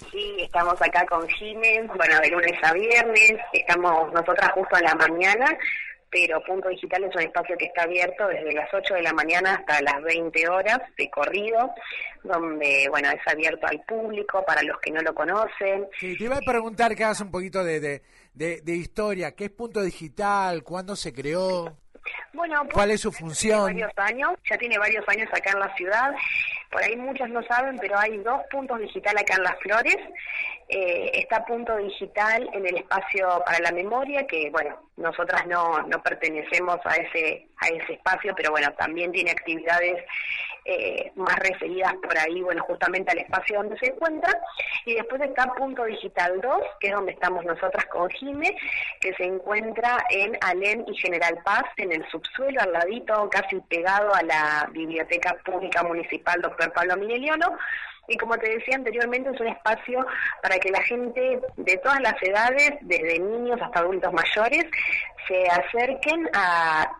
sí, estamos acá con Jiménez, bueno, de lunes a viernes, estamos nosotras justo en la mañana, pero Punto Digital es un espacio que está abierto desde las 8 de la mañana hasta las 20 horas de corrido, donde, bueno, es abierto al público, para los que no lo conocen. Sí, te iba a preguntar que hagas un poquito de historia. ¿Qué es Punto Digital? ¿Cuándo se creó? Bueno, ¿Cuál es su función? Ya tiene varios años acá en la ciudad. Por ahí muchos no saben, pero hay 2 puntos digital acá en Las Flores. Está Punto Digital en el espacio para la memoria, que bueno, nosotras no pertenecemos a ese espacio, pero bueno, también tiene actividades más referidas por ahí, bueno, justamente al espacio donde se encuentra. Y después está Punto Digital 2, que es donde estamos nosotras con Jime, que se encuentra en Alem y General Paz, en el subsuelo, al ladito, casi pegado a la Biblioteca Pública Municipal Dr. Pablo Mineliono. Y como te decía anteriormente, es un espacio para que la gente de todas las edades, desde niños hasta adultos mayores, se acerquen a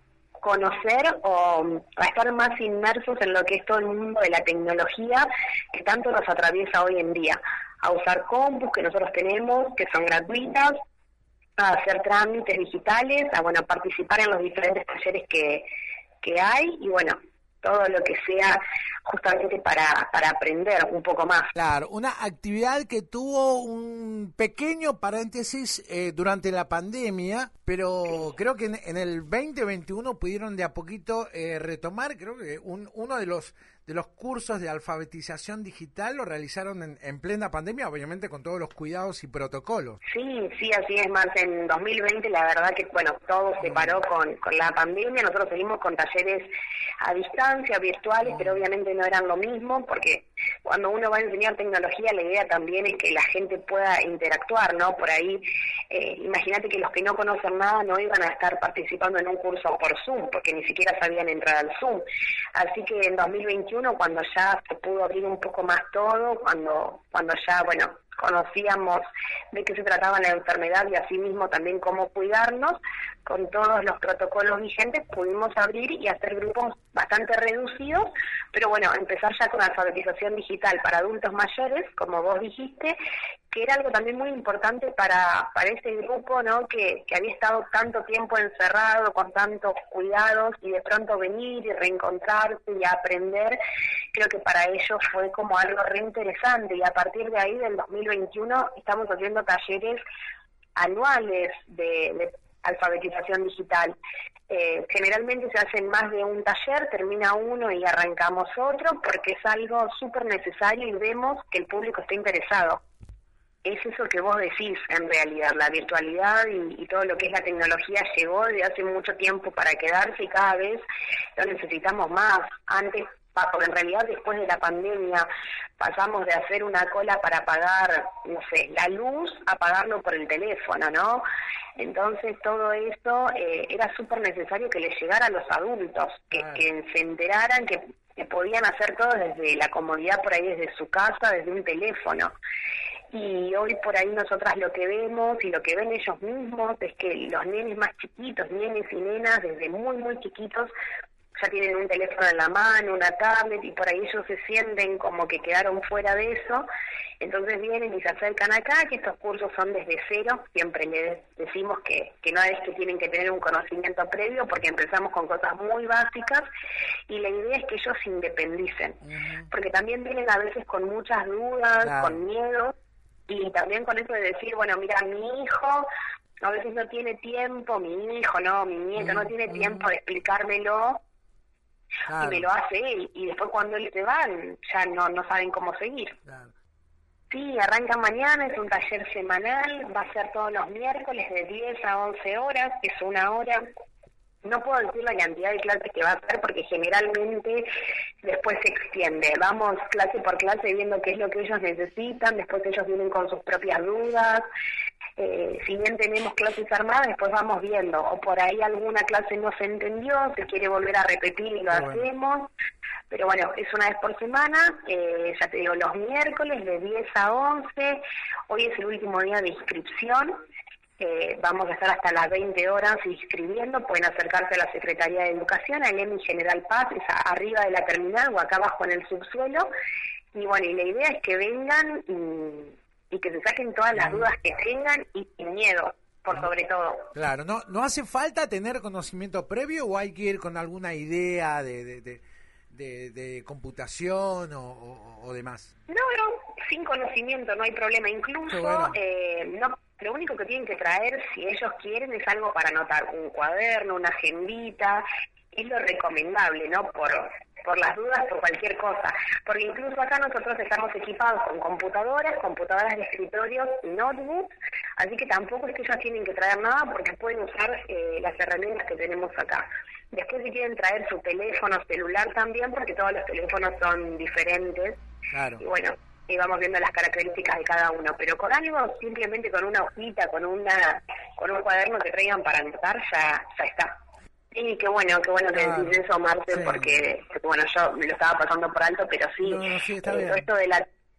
conocer o a estar más inmersos en lo que es todo el mundo de la tecnología que tanto nos atraviesa hoy en día, a usar compus que nosotros tenemos, que son gratuitas, a hacer trámites digitales, a bueno, participar en los diferentes talleres que hay, y bueno, todo lo que sea justamente para aprender un poco más. Claro, una actividad que tuvo un pequeño paréntesis durante la pandemia, pero creo que en el 2021 pudieron de a poquito retomar. Creo que uno de los cursos de alfabetización digital lo realizaron en plena pandemia, obviamente con todos los cuidados y protocolos. Sí, así es. Más en 2020 la verdad que bueno, todo se paró con la pandemia. Nosotros seguimos con talleres a distancia, virtuales, pero obviamente no eran lo mismo, porque cuando uno va a enseñar tecnología, la idea también es que la gente pueda interactuar, ¿no? Por ahí, imagínate que los que no conocen nada no iban a estar participando en un curso por Zoom, porque ni siquiera sabían entrar al Zoom. Así que en 2021, cuando ya se pudo abrir un poco más todo, cuando ya, bueno, conocíamos de qué se trataba la enfermedad y asimismo también cómo cuidarnos, con todos los protocolos vigentes pudimos abrir y hacer grupos bastante reducidos, pero bueno, empezar ya con alfabetización digital para adultos mayores, como vos dijiste, que era algo también muy importante para ese grupo, ¿no? Que había estado tanto tiempo encerrado, con tantos cuidados, y de pronto venir y reencontrarse y aprender. Creo que para ellos fue como algo re interesante, y a partir de ahí, del 2021, estamos haciendo talleres anuales de alfabetización digital. Generalmente se hacen más de un taller, termina uno y arrancamos otro, porque es algo súper necesario y vemos que el público está interesado. Es eso que vos decís, en realidad, la virtualidad y todo lo que es la tecnología llegó desde hace mucho tiempo para quedarse, y cada vez lo necesitamos más. Antes, porque en realidad después de la pandemia pasamos de hacer una cola para pagar, no sé, la luz, a pagarlo por el teléfono, ¿no? Entonces todo eso era súper necesario que les llegara a los adultos, que se enteraran que podían hacer todo desde la comodidad, por ahí desde su casa, desde un teléfono. Y hoy por ahí nosotras lo que vemos y lo que ven ellos mismos es que los nenes más chiquitos, nenes y nenas, desde muy, muy chiquitos, ya tienen un teléfono en la mano, una tablet, y por ahí ellos se sienten como que quedaron fuera de eso. Entonces vienen y se acercan acá, que estos cursos son desde cero. Siempre les decimos que no es que tienen que tener un conocimiento previo, porque empezamos con cosas muy básicas, y la idea es que ellos se independicen, porque también vienen a veces con muchas dudas, con miedo, y también con eso de decir, bueno, mira, mi hijo a veces no tiene tiempo, mi nieto no tiene tiempo de explicármelo, y me lo hace él, y después cuando él se va, ya no saben cómo seguir. Sí, arranca mañana, es un taller semanal, va a ser todos los miércoles de 10 a 11 horas, es una hora. No puedo decir la cantidad de clases que va a ser, porque generalmente después se extiende. Vamos clase por clase viendo qué es lo que ellos necesitan, después ellos vienen con sus propias dudas. Si bien tenemos clases armadas, después vamos viendo, o por ahí alguna clase no se entendió, se quiere volver a repetir y lo hacemos. Pero bueno, es una vez por semana, ya te digo, los miércoles de 10 a 11. Hoy es el último día de inscripción. Vamos a estar hasta las 20 horas inscribiendo. Pueden acercarse a la Secretaría de Educación, a Alem y General Paz, es arriba de la terminal o acá abajo en el subsuelo. Y bueno, y la idea es que vengan y que se saquen todas las dudas que tengan y sin miedo, por sobre todo. Claro, no hace falta tener conocimiento previo o hay que ir con alguna idea de computación o demás. No, sin conocimiento no hay problema. Incluso, bueno. no, lo único que tienen que traer, si ellos quieren, es algo para anotar, un cuaderno, una agendita, es lo recomendable, ¿no? Por las dudas, por cualquier cosa. Porque incluso acá nosotros estamos equipados con computadoras de escritorio y notebooks, así que tampoco es que ellos tienen que traer nada porque pueden usar las herramientas que tenemos acá. Después si quieren traer su teléfono celular también, porque todos los teléfonos son diferentes. Claro. Y bueno, y vamos viendo las características de cada uno. Pero con algo, simplemente con una hojita, con un cuaderno que traigan para anotar, ya está. Sí, qué bueno que decís eso, Marce, sí. porque bueno, yo me lo estaba pasando por alto, pero sí, sí, está bien. todo esto de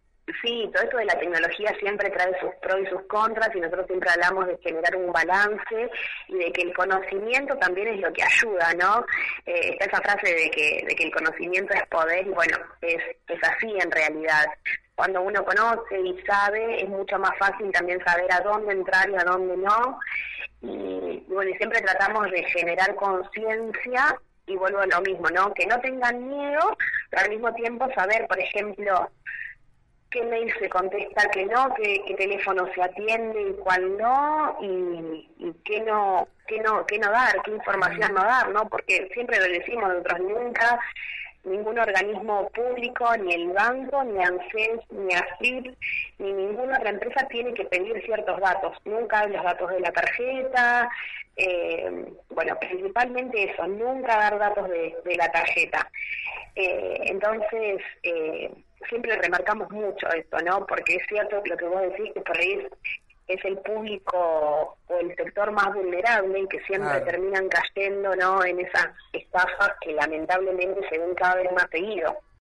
la tecnología siempre trae sus pros y sus contras, y nosotros siempre hablamos de generar un balance y de que el conocimiento también es lo que ayuda, ¿no? Está esa frase de que el conocimiento es poder, y bueno, es así en realidad. Cuando uno conoce y sabe, es mucho más fácil también saber a dónde entrar y a dónde no. Y bueno, y siempre tratamos de generar conciencia, y vuelvo a lo mismo, ¿no? Que no tengan miedo, pero al mismo tiempo saber, por ejemplo, qué mail se contesta, qué no, qué teléfono se atiende y cuál no, y qué no dar, qué información no dar, ¿no? Porque siempre lo decimos nosotros, nunca ningún organismo público, ni el banco, ni ANSES, ni AFIP, ni ninguna otra empresa tiene que pedir ciertos datos. Nunca los datos de la tarjeta, bueno, principalmente eso, nunca dar datos de la tarjeta. Entonces, siempre remarcamos mucho esto, ¿no? Porque es cierto lo que vos decís, que por ahí es el público o el sector más vulnerable y que siempre terminan cayendo, ¿no? En esas estafas que lamentablemente se ven cada vez más seguido.